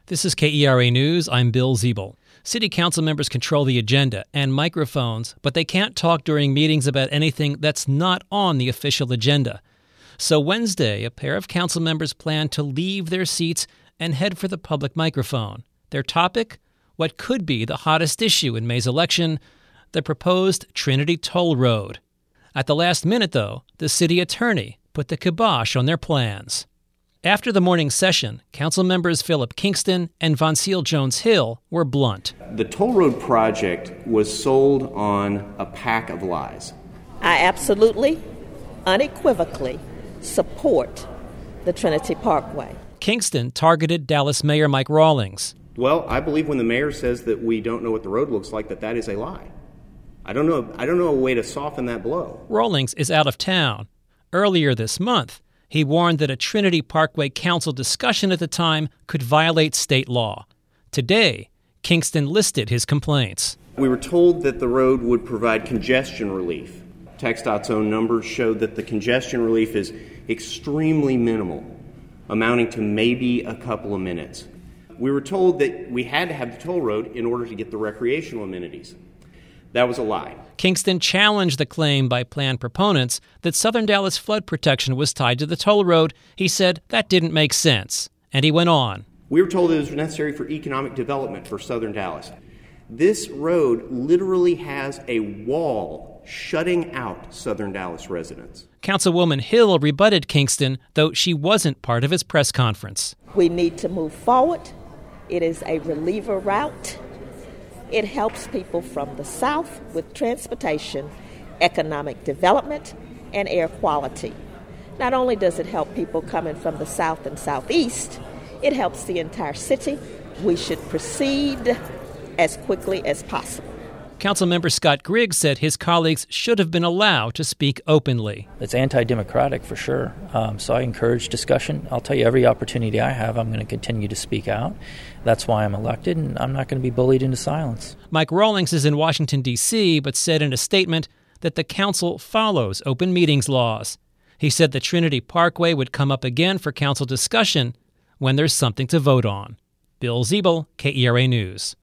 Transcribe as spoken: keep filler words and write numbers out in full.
This is K E R A News. I'm Bill Ziebel. City council members control the agenda and microphones, but they can't talk during meetings about anything that's not on the official agenda. So Wednesday, a pair of council members plan to leave their seats and head for the public microphone. Their topic? What could be the hottest issue in May's election, the proposed Trinity Toll Road. At the last minute, though, the city attorney put the kibosh on their plans. After the morning session, council members Philip Kingston and Voncille Jones-Hill were blunt. The toll road project was sold on a pack of lies. I absolutely, unequivocally support the Trinity Parkway. Kingston targeted Dallas Mayor Mike Rawlings. Well, I believe when the mayor says that we don't know what the road looks like, that that is a lie. I don't know, I don't know a way to soften that blow. Rawlings is out of town. Earlier this month, he warned that a Trinity Parkway Council discussion at the time could violate state law. Today, Kingston listed his complaints. We were told that the road would provide congestion relief. TxDOT's own numbers showed that the congestion relief is extremely minimal, amounting to maybe a couple of minutes. We were told that we had to have the toll road in order to get the recreational amenities. That was a lie. Kingston challenged the claim by plan proponents that Southern Dallas flood protection was tied to the toll road. He said that didn't make sense. And he went on. We were told it was necessary for economic development for Southern Dallas. This road literally has a wall shutting out Southern Dallas residents. Councilwoman Hill rebutted Kingston, though she wasn't part of his press conference. We need to move forward. It is a reliever route. It helps people from the South with transportation, economic development, and air quality. Not only does it help people coming from the South and Southeast, it helps the entire city. We should proceed as quickly as possible. Councilmember Scott Griggs said his colleagues should have been allowed to speak openly. It's anti-democratic for sure, um, so I encourage discussion. I'll tell you, every opportunity I have, I'm going to continue to speak out. That's why I'm elected, and I'm not going to be bullied into silence. Mike Rawlings is in Washington, D C, but said in a statement that the council follows open meetings laws. He said the Trinity Parkway would come up again for council discussion when there's something to vote on. Bill Ziebel, K E R A News.